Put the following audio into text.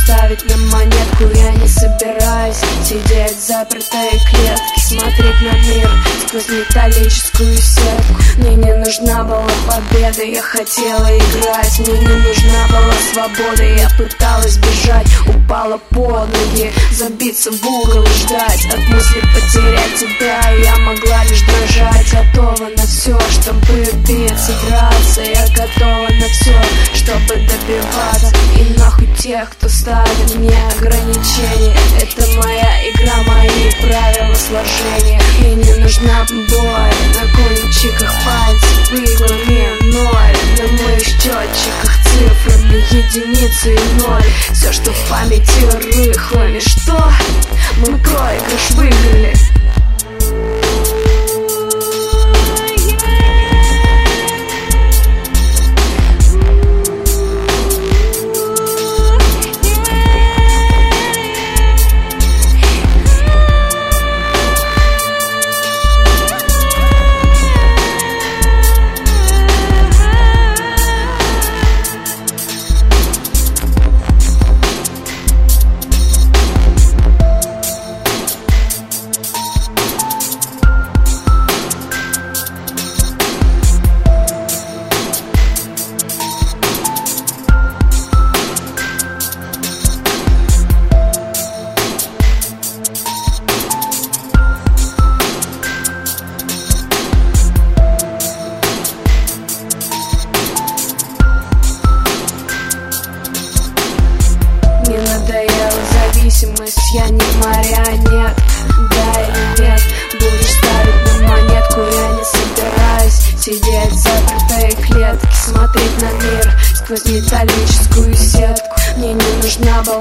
ставить на монетку. Я не собираюсь сидеть в запертой клетке, смотреть на мир сквозь металлическую сетку. Мне не нужна была победа, я хотела играть. Мне не нужна была свобода, я пыталась бежать, упала под ноги, забиться в угол и ждать от мысли потерять тебя. Я могла лишь дрожать, готова на все, чтобы биться, драться. Я готова на все, чтобы добиваться. И нахуй тех, кто ставит мне ограничения. Это моя игра, мои правила сложения. Мне не нужна боль на кончиках пальцев, иглами ноль на моих счетчиках, цифрами единицы и ноль. Все, что в памяти рыхлыми. Что? Мы проигрыш выиграли. Я не марионет, да или нет? Будешь ставить на монетку, я не собираюсь сидеть в запертой клетке, смотреть на мир сквозь металлическую сетку. Мне не нужна была